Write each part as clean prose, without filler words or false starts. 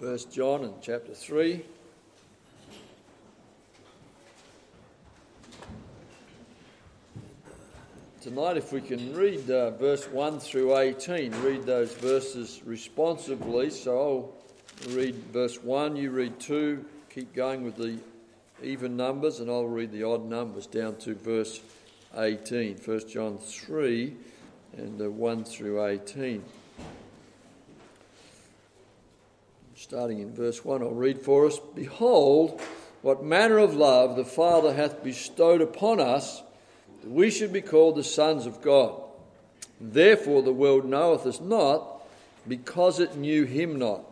1 John and chapter 3. Tonight, if we can read verse 1 through 18, read those verses responsively. So I'll read verse 1, you read 2, keep going with the even numbers, and I'll read the odd numbers down to verse 18. 1 John 3 and 1 through 18. Starting in verse 1, I'll read for us. Behold, what manner of love the Father hath bestowed upon us, that we should be called the sons of God. Therefore the world knoweth us not, because it knew him not.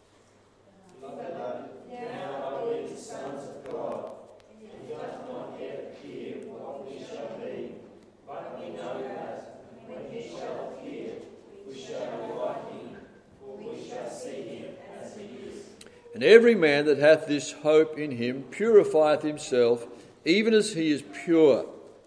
And every man that hath this hope in him purifieth himself, even as he is pure.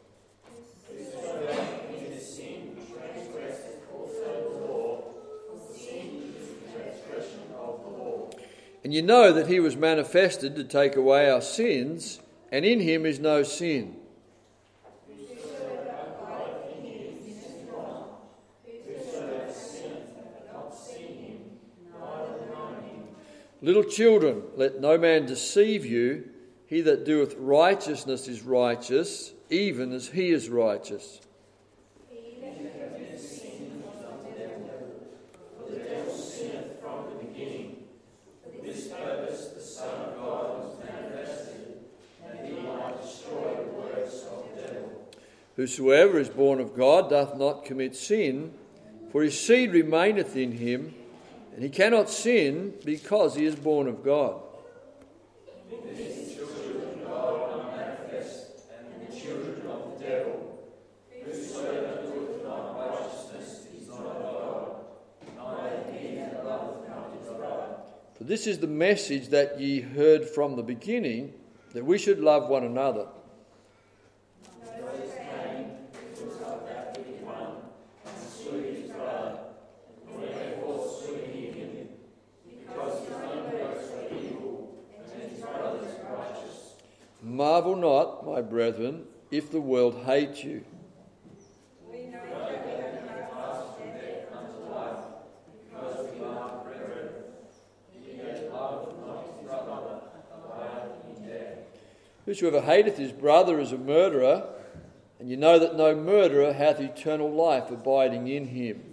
And you know that he was manifested to take away our sins, and in him is no sin. Little children, let no man deceive you. He that doeth righteousness is righteous, even as he is righteous. Whosoever is born of God doth not commit sin, for his seed remaineth in him, and he cannot sin because he is born of God. For this is the message that ye heard from the beginning, that we should love one another. Marvel not, my brethren, if the world hate you. Whosoever hateth his brother is a murderer, and you know that no murderer hath eternal life abiding in him.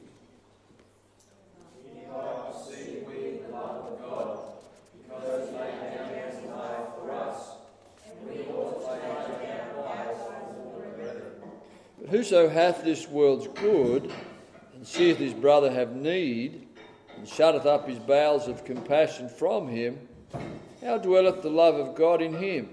Whoso hath this world's good, and seeth his brother have need, and shutteth up his bowels of compassion from him, how dwelleth the love of God in him?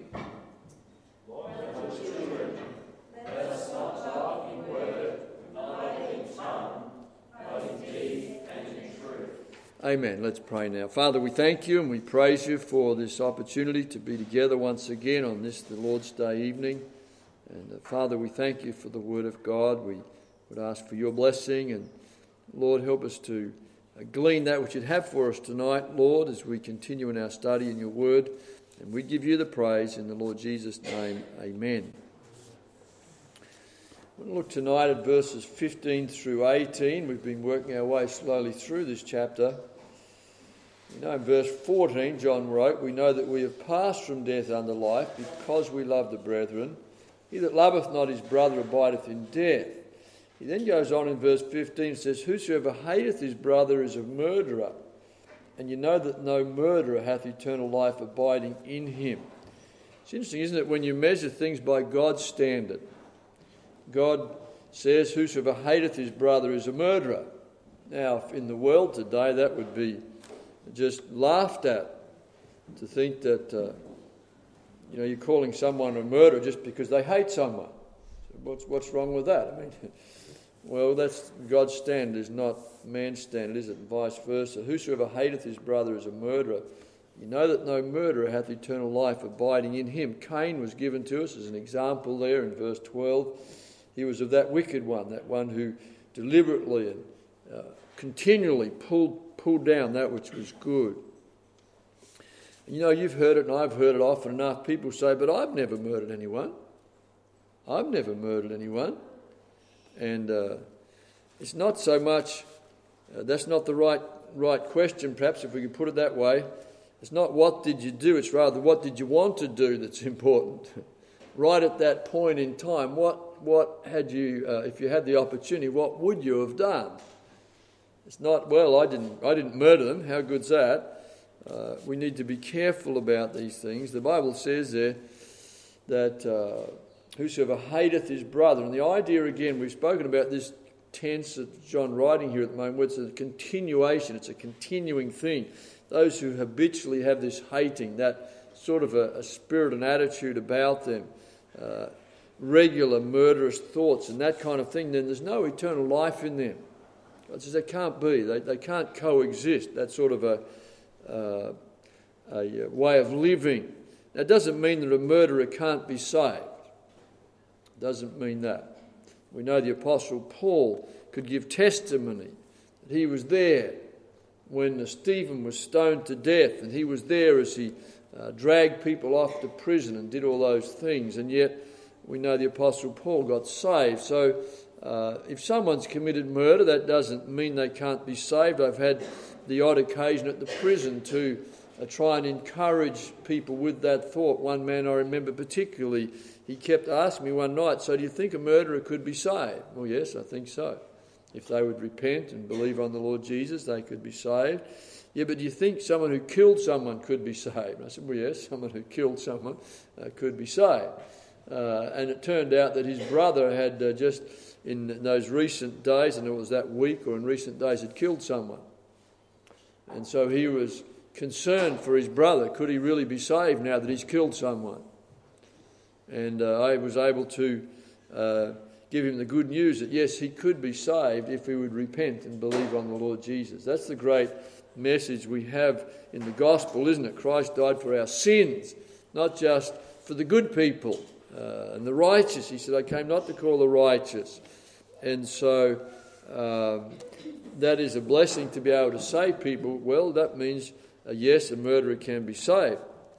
Amen. Let's pray now. Father, we thank you and we praise you for this opportunity to be together once again on this, the Lord's Day evening. And Father, we thank you for the word of God. We would ask for your blessing, and Lord, help us to glean that which you'd have for us tonight, Lord, as we continue in our study in your word. And we give you the praise in the Lord Jesus' name. Amen. We're going to look tonight at verses 15 through 18. We've been working our way slowly through this chapter. You know, in verse 14, John wrote, we know that we have passed from death unto life because we love the brethren. He that loveth not his brother abideth in death. He then goes on in verse 15 and says, whosoever hateth his brother is a murderer, and you know that no murderer hath eternal life abiding in him. It's interesting, isn't it, when you measure things by God's standard. God says, whosoever hateth his brother is a murderer. Now, in the world today, that would be just laughed at, to think that you're calling someone a murderer just because they hate someone. So what's wrong with that? I mean, well, that's God's standard, is not man's standard, is it? And vice versa. Whosoever hateth his brother is a murderer. You know that no murderer hath eternal life abiding in him. Cain was given to us as an example there in verse 12. He was of that wicked one, that one who deliberately and continually pulled down that which was good. You know, you've heard it and I've heard it often enough. People say, but I've never murdered anyone. I've never murdered anyone. And it's not so much, that's not the right question, perhaps, if we could put it that way. It's not what did you do, it's rather what did you want to do that's important. Right at that point in time, what had you, if you had the opportunity, what would you have done? It's not, well, I didn't murder them, how good's that? We need to be careful about these things. The Bible says there that whosoever hateth his brother, and the idea again, we've spoken about this tense that John writing here at the moment, where it's a continuation, it's a continuing thing. Those who habitually have this hating, that sort of a spirit and attitude about them, regular murderous thoughts and that kind of thing, then there's no eternal life in them. God says they can't be, they can't coexist, that sort of a way of living. That doesn't mean that a murderer can't be saved. It doesn't mean that. We know the Apostle Paul could give testimony that he was there when Stephen was stoned to death, and he was there as he dragged people off to prison and did all those things, and yet we know the Apostle Paul got saved. So if someone's committed murder, that doesn't mean they can't be saved. I've had the odd occasion at the prison to try and encourage people with that thought. One man I remember particularly, he kept asking me one night, so do you think a murderer could be saved? Well, yes, I think so. If they would repent and believe on the Lord Jesus, they could be saved. Yeah, but do you think someone who killed someone could be saved? And I said, well, yes, someone who killed someone could be saved. And it turned out that his brother had just in those recent days, and it was that week or in recent days, had killed someone. And so he was concerned for his brother. Could he really be saved now that he's killed someone? And I was able to give him the good news that yes, he could be saved if he would repent and believe on the Lord Jesus. That's the great message we have in the gospel, isn't it? Christ died for our sins, not just for the good people and the righteous. He said, I came not to call the righteous. And so that is a blessing to be able to save people. Well, that means, yes, a murderer can be saved.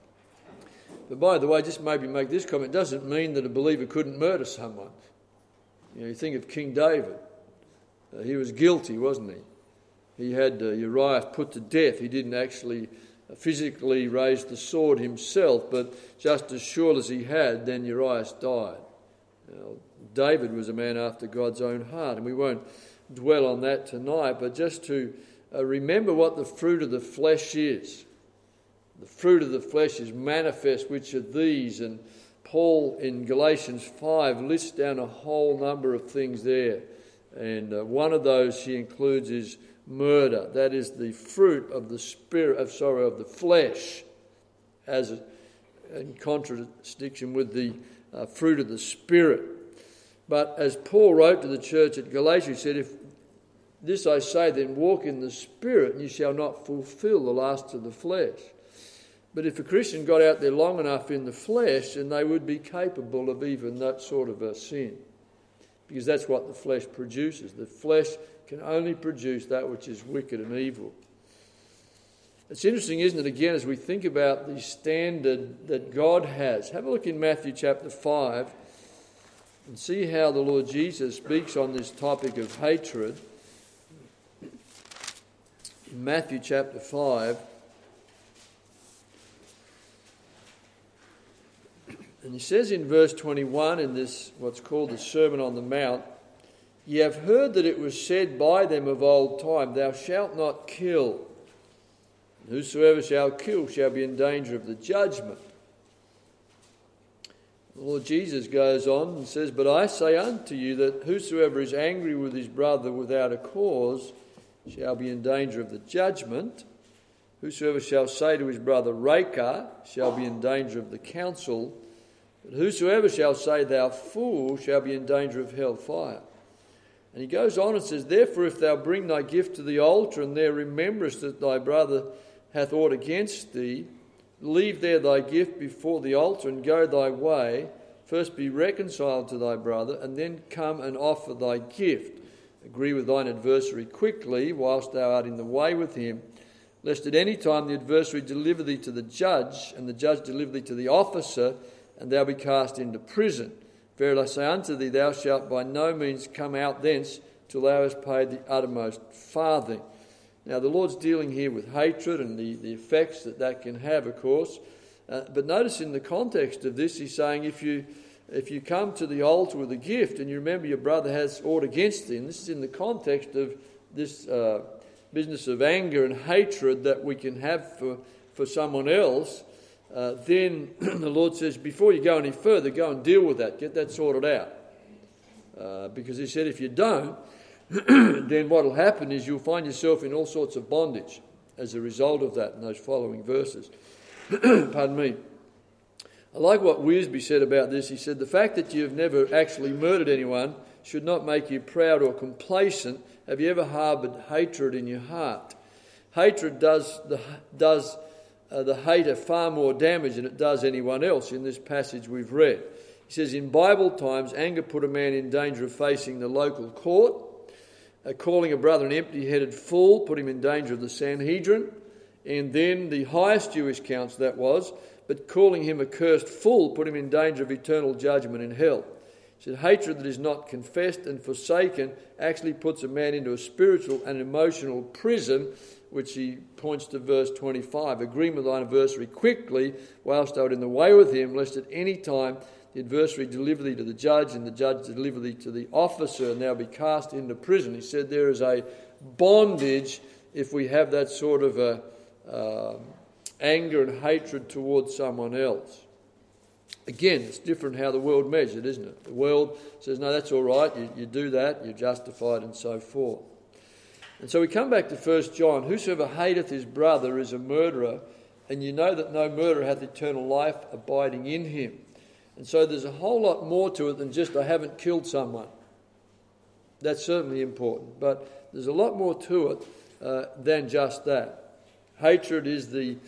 But by the way, just maybe make this comment, it doesn't mean that a believer couldn't murder someone. You know, you think of King David. He was guilty, wasn't he? He had Uriah put to death. He didn't actually physically raise the sword himself, but just as sure as he had, then Uriah died. David was a man after God's own heart, and we won't dwell on that tonight, but just to remember what the fruit of the flesh is. The fruit of the flesh is manifest, which are these, and Paul in Galatians 5 lists down a whole number of things there, and one of those he includes is murder. That is the fruit of the of the flesh, as in contradiction with the fruit of the Spirit. But as Paul wrote to the church at Galatia, he said, if this I say, then walk in the Spirit, and you shall not fulfill the lusts of the flesh. But if a Christian got out there long enough in the flesh, then they would be capable of even that sort of a sin. Because that's what the flesh produces. The flesh can only produce that which is wicked and evil. It's interesting, isn't it, again, as we think about the standard that God has. Have a look in Matthew chapter 5 and see how the Lord Jesus speaks on this topic of hatred. In Matthew chapter 5, and he says in verse 21 in this, what's called the Sermon on the Mount, ye have heard that it was said by them of old time, thou shalt not kill. And whosoever shall kill shall be in danger of the judgment. The Lord Jesus goes on and says, but I say unto you that whosoever is angry with his brother without a cause shall be in danger of the judgment. Whosoever shall say to his brother, Raca, shall be in danger of the council. But whosoever shall say, thou fool, shall be in danger of hell fire. And he goes on and says, therefore if thou bring thy gift to the altar, and there rememberest that thy brother hath aught against thee, leave there thy gift before the altar, and go thy way. First be reconciled to thy brother, and then come and offer thy gift. Agree with thine adversary quickly, whilst thou art in the way with him, lest at any time the adversary deliver thee to the judge, and the judge deliver thee to the officer, and thou be cast into prison. Verily I say unto thee, thou shalt by no means come out thence till thou hast paid the uttermost farthing. Now the Lord's dealing here with hatred and the effects that can have, of course. But notice in the context of this, he's saying if you come to the altar with a gift and you remember your brother has aught against thee, and this is in the context of this business of anger and hatred that we can have for someone else, then the Lord says, before you go any further, go and deal with that, get that sorted out. Because he said if you don't, then what will happen is you'll find yourself in all sorts of bondage as a result of that in those following verses. Pardon me. I like what Wiersbe said about this. He said, the fact that you've never actually murdered anyone should not make you proud or complacent. Have you ever harboured hatred in your heart? Hatred does the hater far more damage than it does anyone else in this passage we've read. He says, in Bible times, anger put a man in danger of facing the local court. Calling a brother an empty-headed fool put him in danger of the Sanhedrin. And then the highest Jewish council that was, but calling him a cursed fool put him in danger of eternal judgment in hell. He said, hatred that is not confessed and forsaken actually puts a man into a spiritual and emotional prison, which he points to verse 25. Agreement with thine adversary quickly, whilst thou art in the way with him, lest at any time the adversary deliver thee to the judge, and the judge deliver thee to the officer, and thou be cast into prison. He said there is a bondage if we have that sort of anger and hatred towards someone else. Again, it's different how the world measures it, isn't it? The world says, no, that's all right, you do that, you're justified, and so forth. And so we come back to 1 John. Whosoever hateth his brother is a murderer, and you know that no murderer hath eternal life abiding in him. And so there's a whole lot more to it than just I haven't killed someone. That's certainly important, but there's a lot more to it than just that. Hatred is the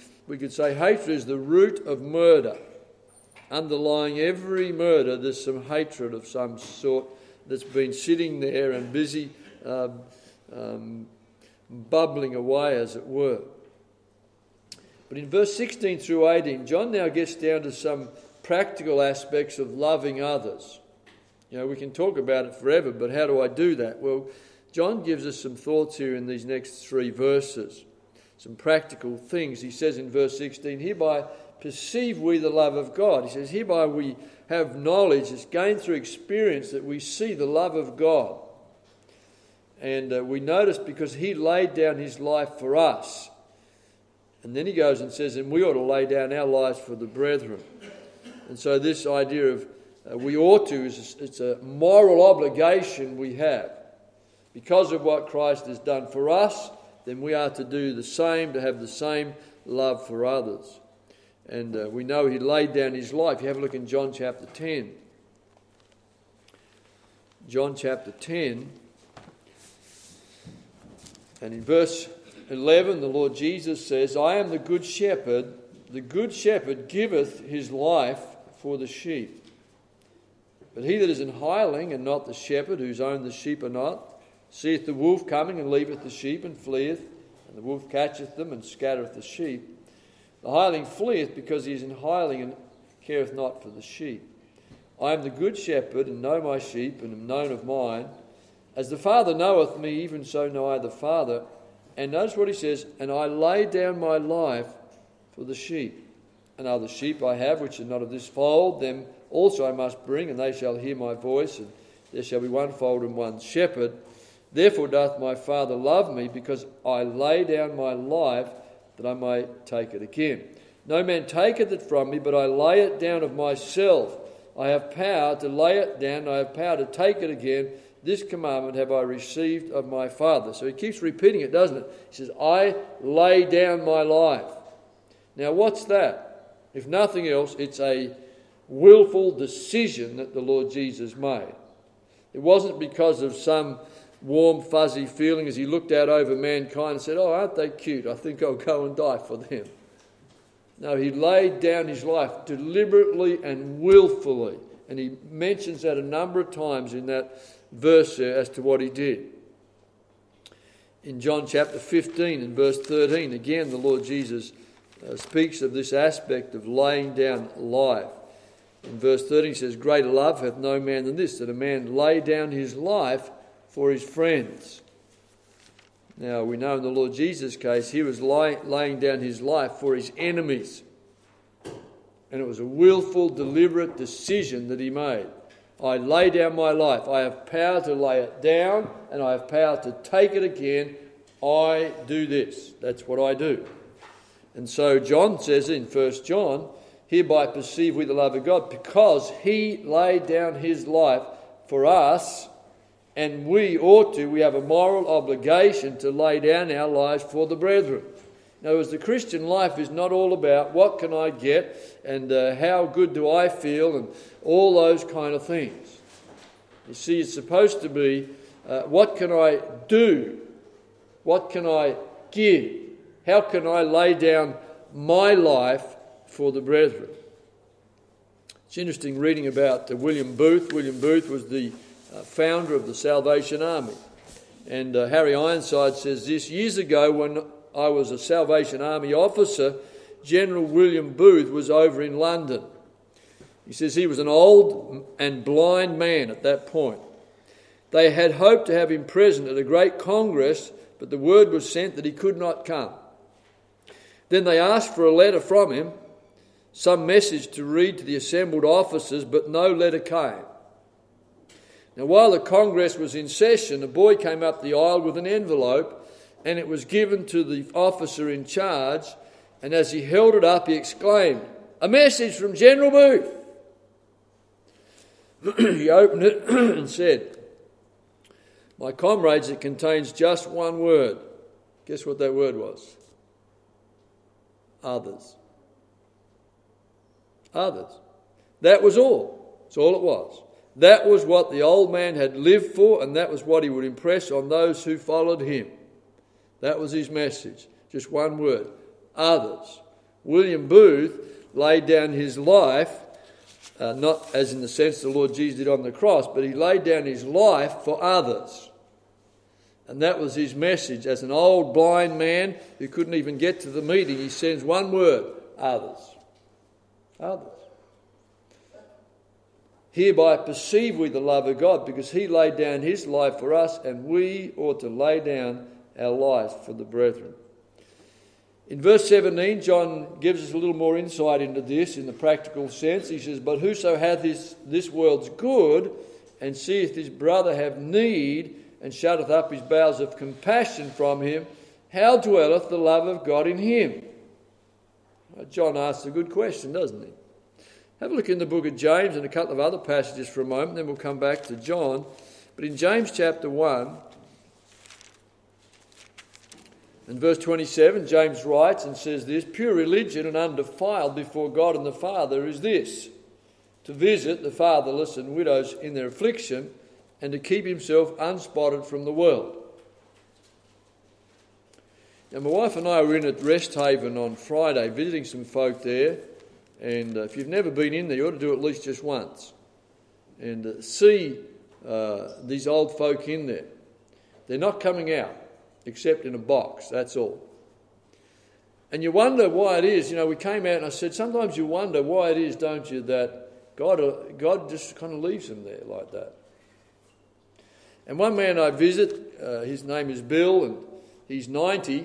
root of murder. Underlying every murder, there's some hatred of some sort that's been sitting there and busy bubbling away, as it were. But in verse 16 through 18, John now gets down to some practical aspects of loving others. You know, we can talk about it forever, but how do I do that? Well, John gives us some thoughts here in these next 3 verses. Some practical things. He says in verse 16, hereby perceive we the love of God. He says, hereby we have knowledge. It's gained through experience that we see the love of God. And we notice because he laid down his life for us. And then he goes and says, and we ought to lay down our lives for the brethren. And so this idea of we ought to, it's a moral obligation we have. Because of what Christ has done for us, then we are to do the same, to have the same love for others. And we know he laid down his life. You have a look in John chapter 10. John chapter 10. And in verse 11, the Lord Jesus says, I am the good shepherd. The good shepherd giveth his life for the sheep. But he that is an hireling, and not the shepherd, whose own the sheep are not, seeth the wolf coming, and leaveth the sheep, and fleeth. And the wolf catcheth them, and scattereth the sheep. The hireling fleeth, because he is an hireling, and careth not for the sheep. I am the good shepherd, and know my sheep, and am known of mine. As the Father knoweth me, even so know I the Father. And notice what he says, and I lay down my life for the sheep. And other sheep I have, which are not of this fold, them also I must bring, and they shall hear my voice, and there shall be one fold and one shepherd. Therefore doth my Father love me, because I lay down my life, that I may take it again. No man taketh it from me, but I lay it down of myself. I have power to lay it down, and I have power to take it again. This commandment have I received of my Father. So he keeps repeating it, doesn't it? He says, I lay down my life. Now what's that? If nothing else, it's a willful decision that the Lord Jesus made. It wasn't because of some warm, fuzzy feeling as he looked out over mankind and said, oh, aren't they cute? I think I'll go and die for them. No, he laid down his life deliberately and willfully. And he mentions that a number of times in that verse there as to what he did. In John chapter 15 and verse 13, again the Lord Jesus speaks of this aspect of laying down life. In verse 13 he says, "Greater love hath no man than this, that a man lay down his life for his friends." Now we know in the Lord Jesus' case, he was laying down his life for his enemies. And it was a willful, deliberate decision that he made. I lay down my life. I have power to lay it down and I have power to take it again. I do this. That's what I do. And so John says in 1 John, "Hereby perceive we the love of God, because he laid down his life for us, and we have a moral obligation to lay down our lives for the brethren." In other words, the Christian life is not all about what can I get and how good do I feel and all those kind of things. You see, it's supposed to be what can I do? What can I give? How can I lay down my life for the brethren? It's interesting reading about William Booth. William Booth was the founder of the Salvation Army. And Harry Ironside says this: "Years ago, when I was a Salvation Army officer, General William Booth was over in London." He says he was an old and blind man at that point. "They had hoped to have him present at a great congress, but the word was sent that he could not come. Then they asked for a letter from him, some message to read to the assembled officers, but no letter came. Now, while the congress was in session, a boy came up the aisle with an envelope, and it was given to the officer in charge, and as he held it up, he exclaimed, 'A message from General Booth!' He opened it and said, 'My comrades, it contains just one word.' Guess what that word was? Others. Others. That was all. That's all it was. That was what the old man had lived for, and that was what he would impress on those who followed him. That was his message. Just one word. Others. William Booth laid down his life, not as in the sense the Lord Jesus did on the cross, but he laid down his life for others. And that was his message. As an old blind man who couldn't even get to the meeting, he sends one word: others. Others. Hereby perceive we the love of God, because he laid down his life for us, and we ought to lay down our lives for the brethren. In verse 17, John gives us a little more insight into this in the practical sense. He says, "But whoso hath this world's good, and seeth his brother have need, and shutteth up his bowels of compassion from him, how dwelleth the love of God in him?" John asks a good question, doesn't he? Have a look in the book of James and a couple of other passages for a moment, then we'll come back to John. But in James chapter 1 and verse 27, James writes and says this: "Pure religion and undefiled before God and the Father is this, to visit the fatherless and widows in their affliction, and to keep himself unspotted from the world." Now, my wife and I were in at Resthaven on Friday visiting some folk there, and if you've never been in there, you ought to do it at least just once and see these old folk in there. They're not coming out except in a box, that's all. And you wonder why it is. We came out and I said, sometimes you wonder why it is, don't you, that God just kind of leaves them there like that. And one man I visit, his name is Bill, and he's 90,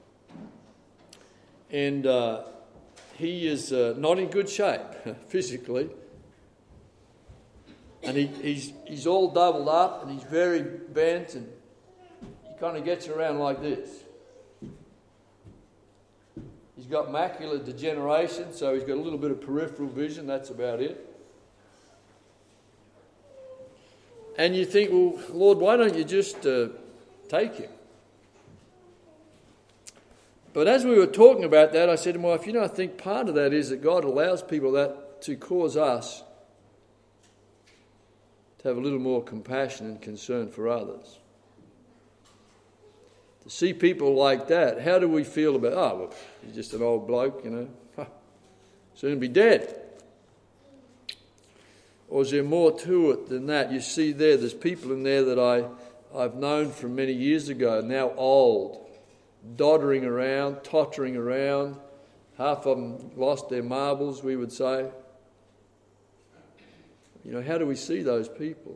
and he is not in good shape physically, and he's all doubled up, and he's very bent, and he kind of gets around like this. He's got macular degeneration, so he's got a little bit of peripheral vision, that's about it. And you think, well, Lord, why don't you just take him? But as we were talking about that, I said to my wife, I think part of that is that God allows people that to cause us to have a little more compassion and concern for others. To see people like that, how do we feel about, well, he's just an old bloke, soon be dead. Or is there more to it than that? You see there's people in there that I've known from many years ago, now old, doddering around, tottering around. Half of them lost their marbles, we would say. How do we see those people?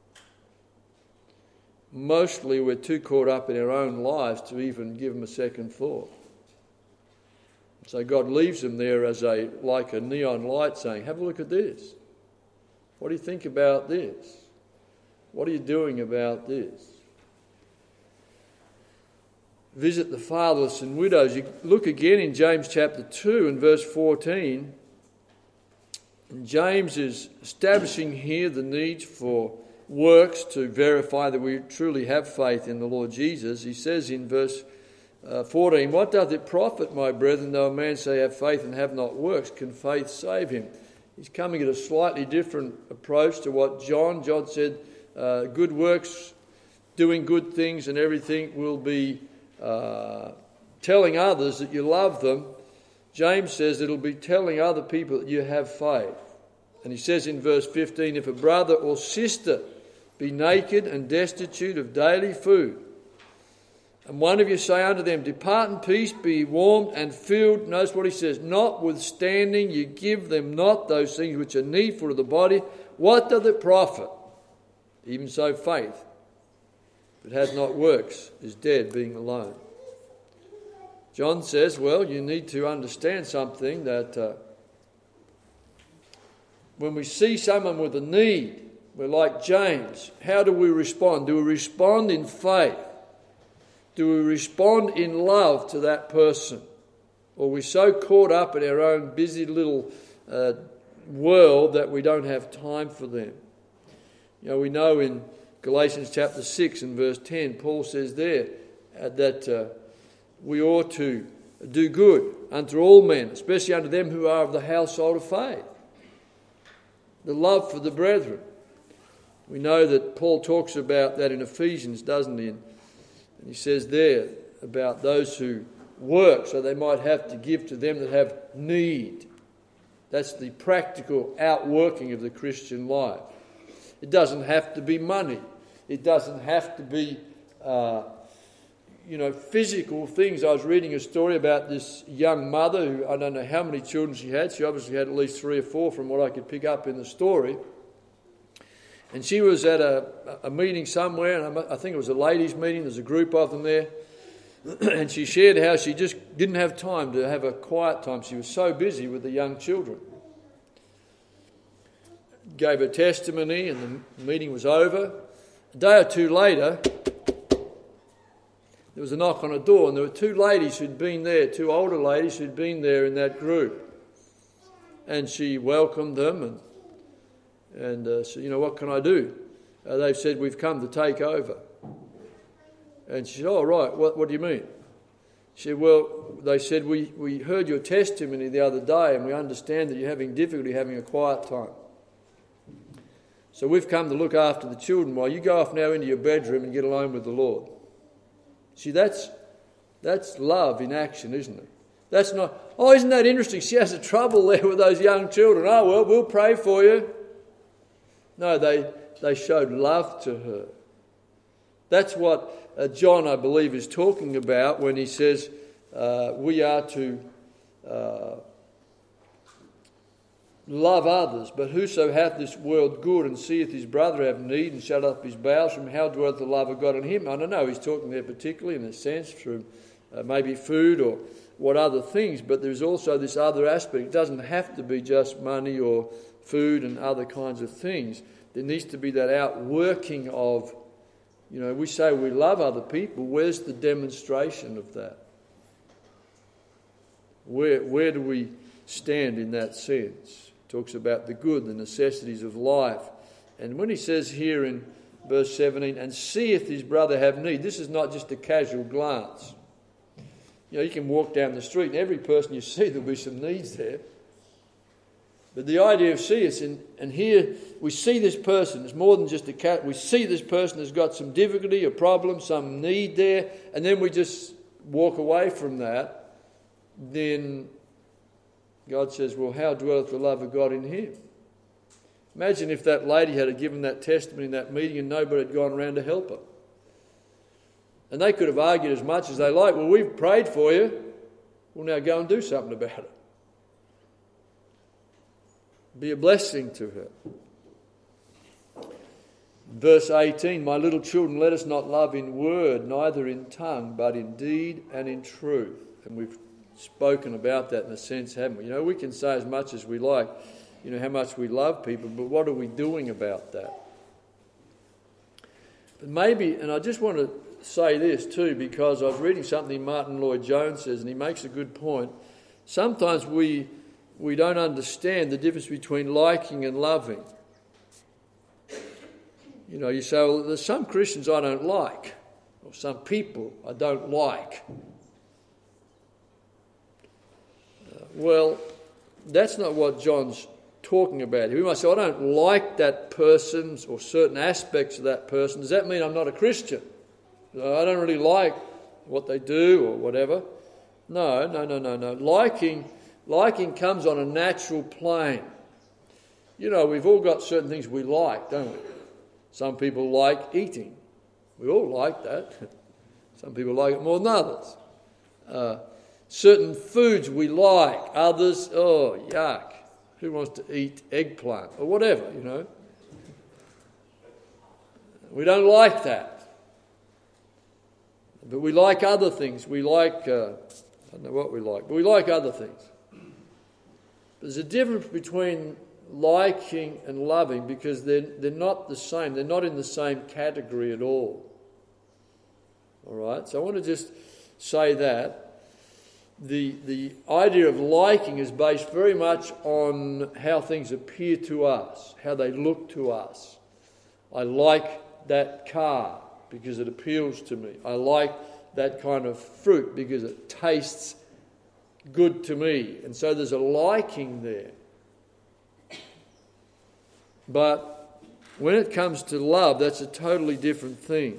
Mostly we're too caught up in our own lives to even give them a second thought. So God leaves them there as like a neon light saying, have a look at this. What do you think about this? What are you doing about this? Visit the fatherless and widows. You look again in James chapter 2 and verse 14. And James is establishing here the need for works to verify that we truly have faith in the Lord Jesus. He says in verse 14, what doth it profit, my brethren, though a man say have faith and have not works? Can faith save him? He's coming at a slightly different approach to what John said, good works, doing good things and everything will be telling others that you love them. James says it'll be telling other people that you have faith. And he says in verse 15, if a brother or sister be naked and destitute of daily food, and one of you say unto them, depart in peace, be warmed and filled. Notice what he says, notwithstanding you give them not those things which are needful to the body, what doth it profit? Even so faith, if it has not works, is dead, being alone. John says, well, you need to understand something, that when we see someone with a need, we're like James. How do we respond? Do we respond in faith? Do we respond in love to that person? Or are we so caught up in our own busy little world that we don't have time for them? We know in Galatians chapter 6 and verse 10, Paul says there that we ought to do good unto all men, especially unto them who are of the household of faith. The love for the brethren. We know that Paul talks about that in Ephesians, doesn't he? And he says there about those who work so they might have to give to them that have need. That's the practical outworking of the Christian life. It doesn't have to be money. It doesn't have to be, physical things. I was reading a story about this young mother who, I don't know how many children she had. She obviously had at least 3 or 4 from what I could pick up in the story. And she was at a meeting somewhere, and I think it was a ladies' meeting. There's a group of them there. And she shared how she just didn't have time to have a quiet time. She was so busy with the young children. Gave her testimony, and the meeting was over. A day or two later, there was a knock on a door, and there were 2 ladies who'd been there, 2 older ladies who'd been there in that group. And she welcomed them and said, what can I do? They've said, we've come to take over. And she said, oh, right, what do you mean? She said, well, they said, we heard your testimony the other day, and we understand that you're having difficulty having a quiet time. So we've come to look after the children while you go off now into your bedroom and get alone with the Lord. See, that's love in action, isn't it? That's not, isn't that interesting? She has a trouble there with those young children. Oh, well, we'll pray for you. No, they showed love to her. That's what John, I believe, is talking about when he says we are to love others. But whoso hath this world good and seeth his brother have need and shut up his bowels, from how dwelleth the love of God in him? I don't know, he's talking there particularly in a sense from maybe food or what other things, but there's also this other aspect. It doesn't have to be just money or food and other kinds of things. There needs to be that outworking of, we say we love other people. Where's the demonstration of that? Where do we stand in that sense? Talks about the good, the necessities of life. And when he says here in verse 17, and seeth his brother have need, this is not just a casual glance. You can walk down the street and every person you see, there'll be some needs there. But the idea of see us, and here we see this person, it's more than just a cat, we see this person has got some difficulty, a problem, some need there, and then we just walk away from that, then God says, well, how dwelleth the love of God in him? Imagine if that lady had given that testimony in that meeting and nobody had gone around to help her. And they could have argued as much as they like. Well, we've prayed for you. We'll now go and do something about it. Be a blessing to her. Verse 18, my little children, let us not love in word, neither in tongue, but in deed and in truth. And we've spoken about that in a sense, haven't we? We can say as much as we like, how much we love people, but what are we doing about that? But maybe, and I just want to say this too, because I was reading something Martin Lloyd-Jones says, and he makes a good point. Sometimes we don't understand the difference between liking and loving. You say, well, there's some Christians I don't like, or some people I don't like. Well, that's not what John's talking about here. We might say, I don't like that person or certain aspects of that person. Does that mean I'm not a Christian? I don't really like what they do or whatever. No. Liking comes on a natural plane. We've all got certain things we like, don't we? Some people like eating. We all like that. Some people like it more than others. Certain foods we like. Others, yuck. Who wants to eat eggplant or whatever, We don't like that. But we like other things. We like, I don't know what we like, but we like other things. There's a difference between liking and loving because they're not the same. They're not in the same category at all. All right? So I want to just say that. The idea of liking is based very much on how things appear to us, how they look to us. I like that car because it appeals to me. I like that kind of fruit because it tastes good to me. And so there's a liking there. But when it comes to love, that's a totally different thing.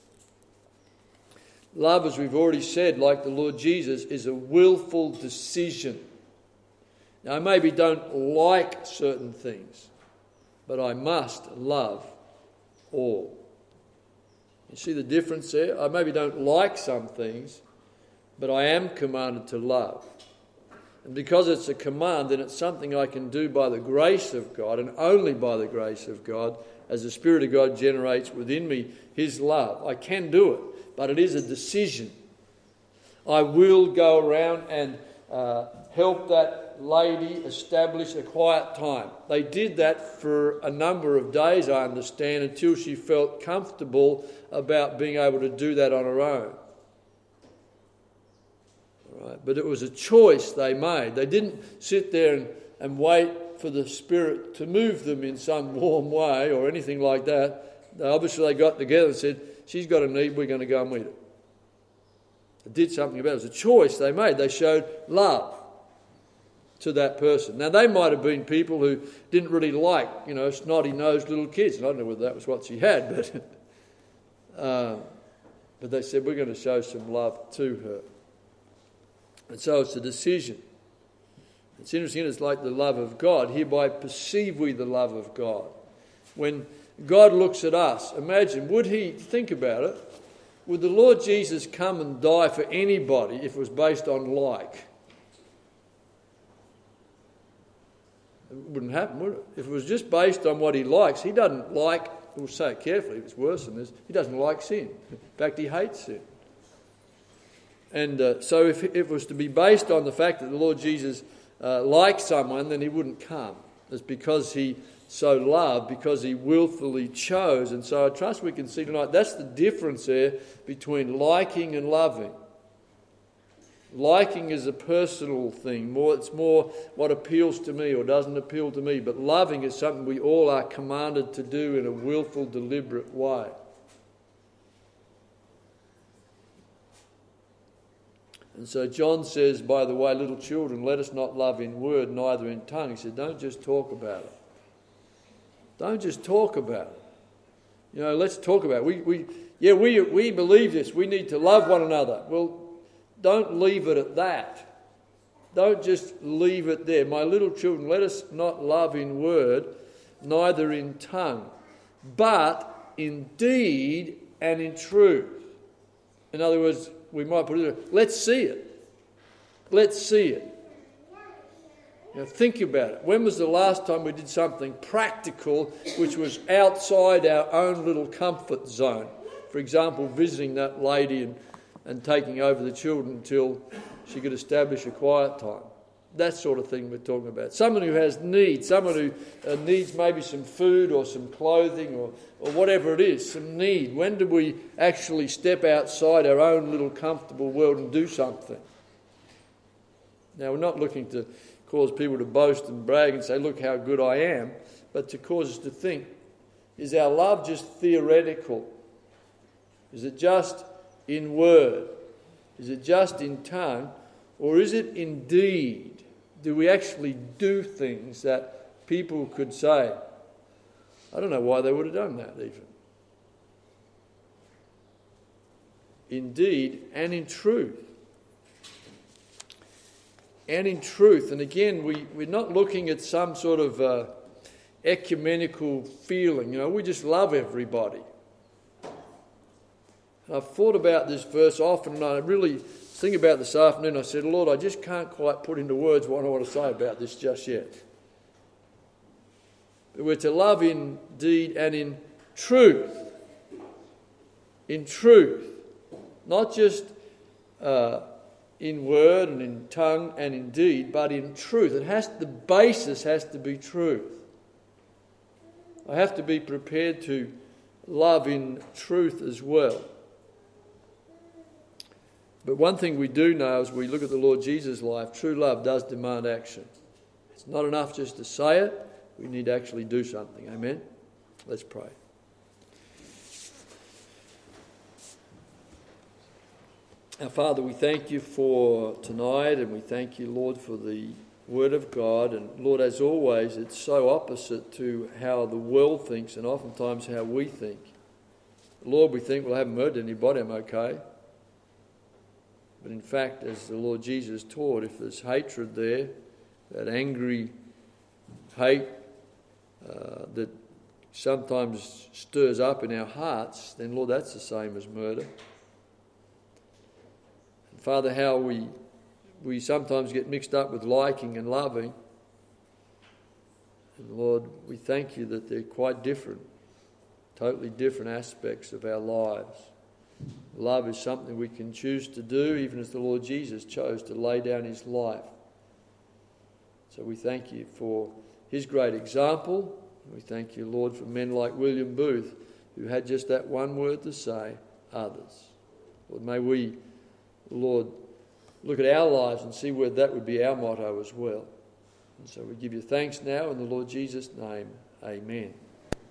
Love, as we've already said, like the Lord Jesus, is a willful decision. Now, I maybe don't like certain things, but I must love all. You see the difference there? I maybe don't like some things, but I am commanded to love. And because it's a command, then it's something I can do by the grace of God, and only by the grace of God, as the Spirit of God generates within me His love. I can do it. But it is a decision. I will go around and help that lady establish a quiet time. They did that for a number of days, I understand, until she felt comfortable about being able to do that on her own. All right. But it was a choice they made. They didn't sit there and wait for the Spirit to move them in some warm way or anything like that. Obviously they got together and said, she's got a need, we're going to go and meet it. They did something about it. It was a choice they made. They showed love to that person. Now, they might have been people who didn't really like, snotty-nosed little kids. And I don't know whether that was what she had, but they said, we're going to show some love to her. And so it's a decision. It's interesting, it's like the love of God. Hereby perceive we the love of God. When God looks at us, imagine, think about it, would the Lord Jesus come and die for anybody if it was based on like? It wouldn't happen, would it? If it was just based on what he likes, he doesn't like, we'll say it carefully, it's worse than this, he doesn't like sin. In fact, he hates sin. And so if it was to be based on the fact that the Lord Jesus liked someone, then he wouldn't come. It's because he so loved, because he willfully chose. And so I trust we can see tonight that's the difference there between liking and loving. Liking is a personal thing. It's more what appeals to me or doesn't appeal to me. But loving is something we all are commanded to do in a willful, deliberate way. And so John says, by the way, little children, let us not love in word, neither in tongue. He said, don't just talk about it. Don't just talk about it. Let's talk about it. We believe this. We need to love one another. Well, don't leave it at that. Don't just leave it there. My little children, let us not love in word, neither in tongue, but in deed and in truth. In other words, we might put it, let's see it. Let's see it. Think about it. When was the last time we did something practical which was outside our own little comfort zone? For example, visiting that lady and taking over the children until she could establish a quiet time. That sort of thing we're talking about. Someone who has needs, someone who needs maybe some food or some clothing or whatever it is, some need. When do we actually step outside our own little comfortable world and do something? Now, we're not looking to cause people to boast and brag and say, look how good I am, but to cause us to think, is our love just theoretical? Is it just in word? Is it just in tongue? Or is it in deed? Do we actually do things that people could say, I don't know why they would have done that even. In deed and in truth. And in truth. And again, we're not looking at some sort of ecumenical feeling. We just love everybody. And I've thought about this verse often, and I really think about this afternoon. I said, Lord, I just can't quite put into words what I want to say about this just yet. But we're to love in deed and in truth. In truth. Not just in word and in tongue and in deed, but in truth. The basis has to be truth. I have to be prepared to love in truth as well. But one thing we do know as we look at the Lord Jesus' life, true love does demand action. It's not enough just to say it, we need to actually do something. Amen? Let's pray. Our Father, we thank you for tonight, and we thank you, Lord, for the Word of God. And Lord, as always, it's so opposite to how the world thinks and oftentimes how we think. Lord, we think, well, I haven't murdered anybody, I'm okay. But in fact, as the Lord Jesus taught, if there's hatred there, that angry hate that sometimes stirs up in our hearts, then Lord, that's the same as murder. And Father, how we sometimes get mixed up with liking and loving. And Lord, we thank you that they're quite different, totally different aspects of our lives. Love is something we can choose to do, even as the Lord Jesus chose to lay down his life. So we thank you for his great example. We thank you, Lord, for men like William Booth, who had just that one word to say, others. Lord, may we, Lord, look at our lives and see where that would be our motto as well. And so we give you thanks now in the Lord Jesus' name. Amen.